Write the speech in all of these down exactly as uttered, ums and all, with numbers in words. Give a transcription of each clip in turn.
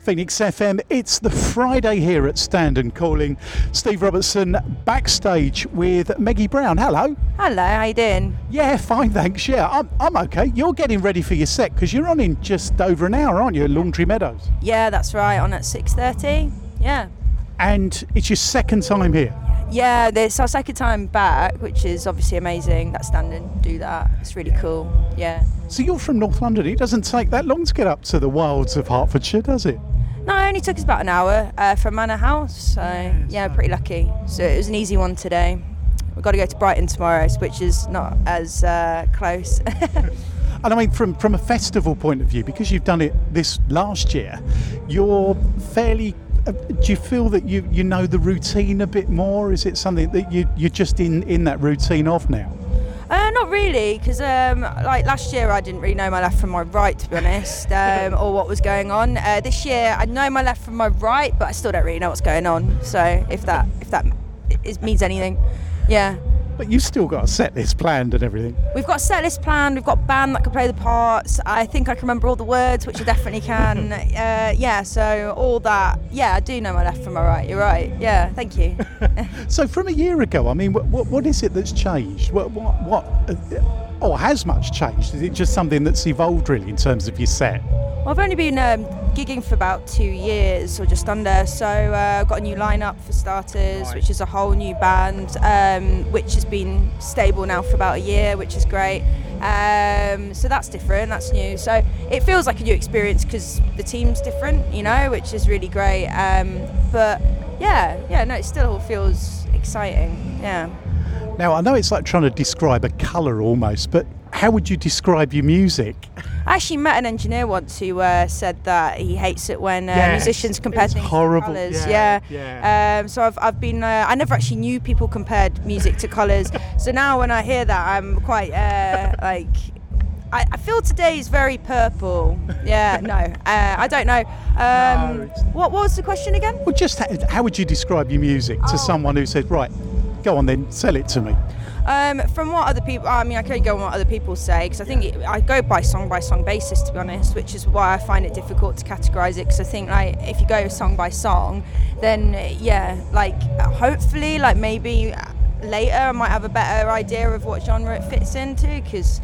Phoenix F M. It's the Friday here at Stand and Calling. Steve Robertson backstage with Maggie Brown. Hello. Hello, how you doing? Yeah, fine, thanks. Yeah, I'm, I'm okay. You're getting ready for your set because you're on in just over an hour, aren't you, at Laundry Meadows? Yeah, that's right, on at six thirty. Yeah. And it's your second time here? Yeah, it's our second time back, which is obviously amazing. That stand and do that. It's really cool. Yeah. So you're from North London. It doesn't take that long to get up to the wilds of Hertfordshire, does it? No, it only took us about an hour uh, from Manor House, so yeah, yeah, pretty lucky. So it was an easy one today. We've got to go to Brighton tomorrow, which is not as uh, close. And I mean, from, from a festival point of view, because you've done it this last year, you're fairly... Uh, do you feel that you, you know the routine a bit more? Is it something that you, you're just in, in that routine of now? Uh, not really, because um, like last year I didn't really know my left from my right, to be honest, um, or what was going on. Uh, this year I know my left from my right, but I still don't really know what's going on. So if that if that is, means anything, yeah. But you've still got a set list planned and everything. We've got a set list planned. We've got a band that can play the parts. I think I can remember all the words, which I definitely can. uh, yeah, so all that. Yeah, I do know my left from my right. You're right. Yeah, thank you. So from a year ago, I mean, what what, what is it that's changed? What what what? Uh, or has much changed? Is it just something that's evolved really in terms of your set? Well, I've only been um, gigging for about two years or just under, so uh, I've got a new lineup for starters, Right. which is a whole new band, um, which has been stable now for about a year, which is great. Um, so that's different, that's new. So it feels like a new experience because the team's different, you know, which is really great. Um, but yeah, yeah, no, it still feels exciting, yeah. Now, I know it's like trying to describe a colour almost, but how would you describe your music? I actually met an engineer once who uh, said that he hates it when uh, Yes, musicians compare it's things horrible. to colours. Yeah, Yeah. yeah. Um, so I've I've been uh, I never actually knew people compared music to colours. So now when I hear that, I'm quite uh, like. I, I feel today is very purple. Yeah, no, uh, I don't know. Um, No, it's- what, what was the question again? Well, just how, how would you describe your music to Oh. someone who said, right, go on then, sell it to me? Um, from what other people, I mean, I could go on what other people say because I think it, I go by song by song basis, to be honest, which is why I find it difficult to categorise it. Because I think like if you go song by song, then yeah, like hopefully, like maybe later I might have a better idea of what genre it fits into. Because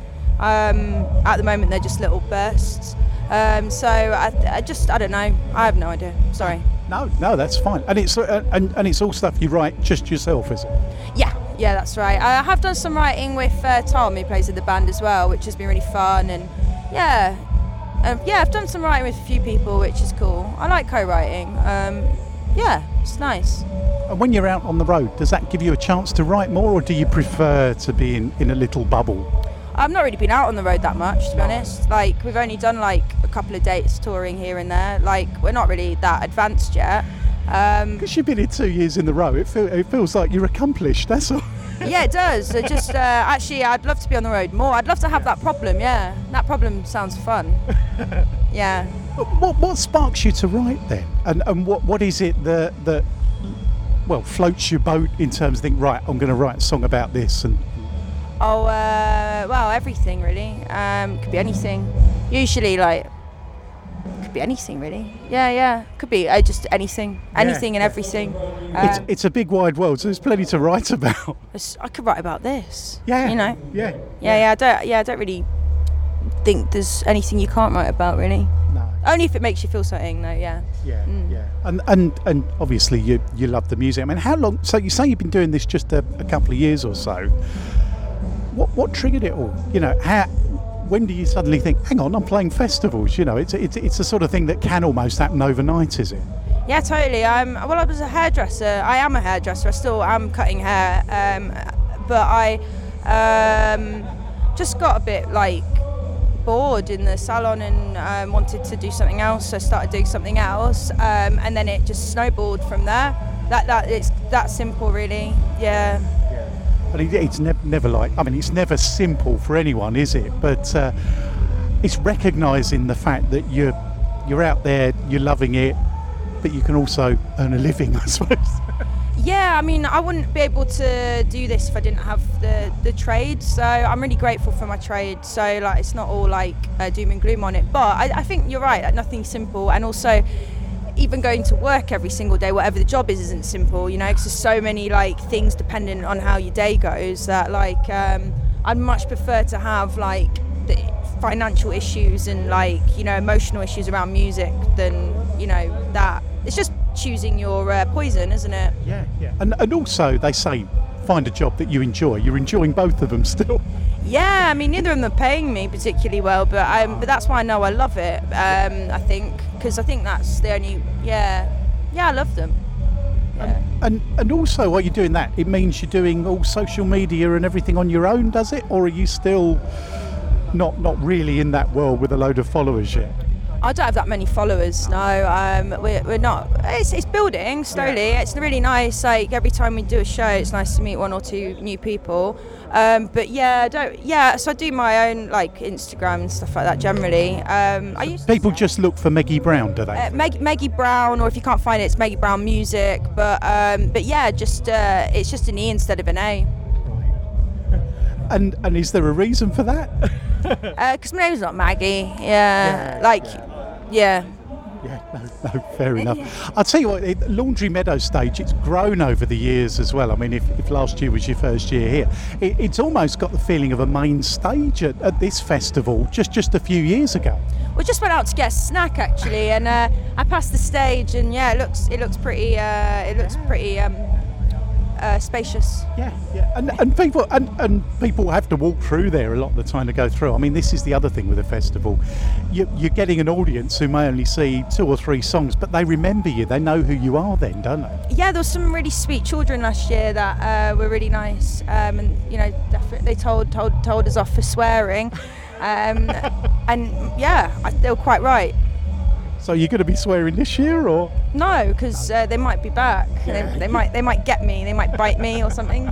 um, at the moment they're just little bursts. Um, so I, I just I don't know. I have no idea. Sorry. No, no, that's fine. And it's uh, and, and it's all stuff you write just yourself, is it? Yeah, yeah, that's right. I have done some writing with uh, Tom, who plays in the band as well, which has been really fun. And yeah, um, yeah, I've done some writing with a few people, which is cool. I like co-writing. Um, yeah, it's nice. And when you're out on the road, does that give you a chance to write more, or do you prefer to be in, in a little bubble? I've not really been out on the road that much, to be honest. Like, we've only done like a couple of dates touring here and there. Like, we're not really that advanced yet. Um, Because you've been here two years in a row, it, feel, it feels like you're accomplished, that's all. yeah, it does. It just uh, actually, I'd love to be on the road more. I'd love to have that problem. Yeah, that problem sounds fun. Yeah. What, what sparks you to write then? And, and what, what is it that, that, well, floats your boat in terms of think, right, I'm going to write a song about this? And Oh, uh, well, everything really. Um, could be anything. Usually, like, could be anything really. Yeah, yeah. Could be uh, just anything, anything and everything. it's, Um, it's a big wide world, so there's plenty to write about. it's- I could write about this. Yeah. You know. Yeah. Yeah, yeah. I don't. Yeah, I don't really think there's anything you can't write about really. No. Only if it makes you feel something, though. Yeah. Yeah, Mm. yeah, and and and obviously you you love the music. I mean, how long? So you say you've been doing this just a, a couple of years or so. What what triggered it all? You know, how? When do you suddenly think, hang on, I'm playing festivals? You know, it's it's it's the sort of thing that can almost happen overnight, is it? Yeah, totally. I'm well. I was a hairdresser. I am a hairdresser. I still am cutting hair, um, but I um, just got a bit like bored in the salon and um, wanted to do something else. So I started doing something else, um, and then it just snowballed from there. That that it's that simple, really. Yeah. But it, it's never never like. I mean, it's never simple for anyone, is it? But uh, it's recognising the fact that you're you're out there, you're loving it, but you can also earn a living, I suppose. Yeah, I mean, I wouldn't be able to do this if I didn't have the, the trade. So I'm really grateful for my trade. So like, it's not all like uh, doom and gloom on it. But I, I think you're right. Like, nothing's simple, and also even going to work every single day, whatever the job is, isn't simple, you know, because there's so many like things dependent on how your day goes that like um, I'd much prefer to have like the financial issues and like, you know, emotional issues around music than, you know, that. It's just choosing your uh, poison, isn't it? Yeah, yeah. And, and also they say find a job that you enjoy. You're enjoying both of them still. Yeah, I mean, neither of them are paying me particularly well, but um, but that's why I know I love it. Um, I think because I think that's the only yeah, yeah, I love them. Yeah. And and also while you're doing that, it means you're doing all social media and everything on your own, does it? Or are you still not not really in that world with a load of followers yet? I don't have that many followers, no. Um, we're, we're not. It's, it's building slowly. Yeah. It's really nice. Like every time we do a show, it's nice to meet one or two new people. Um, but yeah, I don't. Yeah, so I do my own like Instagram and stuff like that generally. Um, I used People to, just look for Meggie Brown, do they? Uh, Meg, Meggie Brown, or if you can't find it, it's Meggie Brown Music. But um, but yeah, just uh, it's just an E instead of an A. And and is there a reason for that? Because uh, my name's not Maggie. Yeah, yeah like. Yeah. Yeah. Yeah, no, no, fair enough. I'll tell you what, it, Laundry Meadow stage, it's grown over the years as well. I mean, if, if last year was your first year here, it, it's almost got the feeling of a main stage at, at this festival just, just a few years ago. We just went out to get a snack actually, and uh, I passed the stage, and yeah, it looks it looks pretty uh, it looks pretty um, uh, spacious. Yeah, yeah, and and people and, and people have to walk through there a lot of the time to go through. I mean, this is the other thing with a festival. You, you're getting an audience who may only see two or three songs, but they remember you. They know who you are then, don't they? Yeah, there was some really sweet children last year that uh, were really nice, um, and you know, definitely they told told told us off for swearing, um, and yeah, I, they were quite right. So you're going to be swearing this year, or no? Because uh, they might be back. Yeah. They, they might they might get me. They might bite me or something.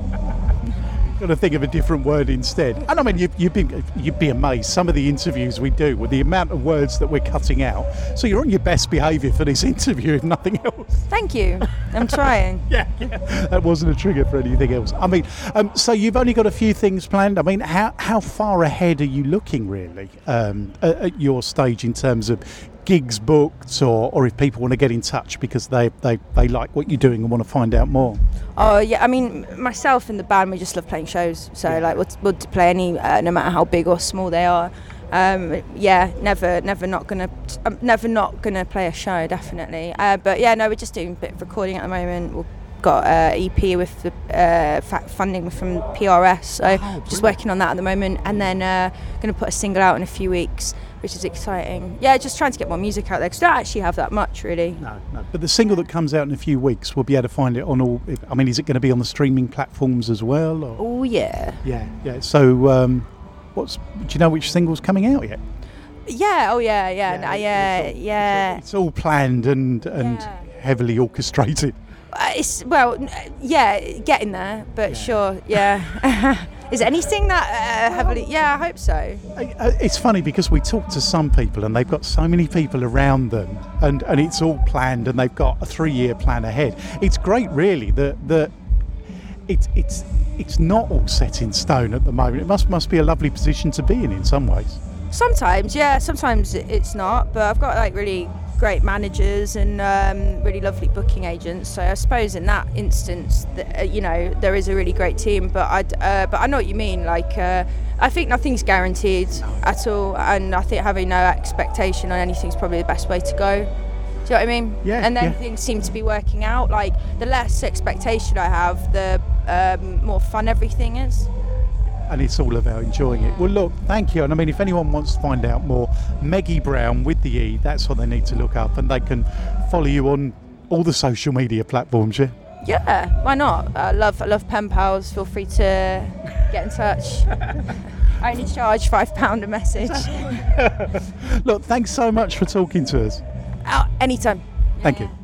Got to think of a different word instead. And I mean, you, you'd be you'd be amazed. Some of the interviews we do with the amount of words that we're cutting out. So you're on your best behaviour for this interview, if nothing else. Thank you. I'm trying. yeah, yeah, that wasn't a trigger for anything else. I mean, um, so you've only got a few things planned. I mean, how how far ahead are you looking really um, at, at your stage in terms of gigs booked, or, or if people want to get in touch because they, they, they like what you're doing and want to find out more? Oh yeah, I mean, myself and the band, we just love playing shows. So yeah. like we'll, we'll play any, uh, no matter how big or small they are. Um, yeah, never, never not gonna, I'm never not gonna play a show, definitely. Uh, but yeah, no, we're just doing a bit of recording at the moment. We've got an E P with the uh, funding from P R S, so oh, just working on that at the moment, and then uh, gonna put a single out in a few weeks, which is exciting. Yeah, just trying to get more music out there because I don't actually have that much really. No, no. But the single that comes out in a few weeks, we'll be able to find it on all. I mean, is it going to be on the streaming platforms as well? Or? Oh yeah. Yeah, yeah. So, um, what's? Do you know which single's coming out yet? Yeah. Oh yeah. Yeah. Yeah. No, yeah. It's all, yeah. It's all planned and and yeah. heavily orchestrated. Uh, it's well, yeah, getting there, but yeah. sure, yeah. Is it anything that uh, heavily? Yeah, I hope so. It's funny because we talk to some people and they've got so many people around them, and, and it's all planned, and they've got a three-year plan ahead. It's great, really, that that it's it's it's not all set in stone at the moment. It must must be a lovely position to be in in some ways. Sometimes, yeah. Sometimes it's not, but I've got like really great managers and um, really lovely booking agents. So I suppose in that instance, the, uh, you know, there is a really great team. But I, uh, but I know what you mean. Like, uh, I think nothing's guaranteed at all, and I think having no expectation on anything is probably the best way to go. Do you know what I mean? Yeah. And then yeah. things seem to be working out. Like, the less expectation I have, the um, more fun everything is. And it's all about enjoying it. Well, look, thank you. And I mean, if anyone wants to find out more, Meggie Brown with the E, that's what they need to look up, and they can follow you on all the social media platforms, yeah? Yeah, why not? I love I love pen pals. Feel free to get in touch. I only charge five pounds a message. Look, thanks so much for talking to us. Oh, anytime. Thank yeah. you.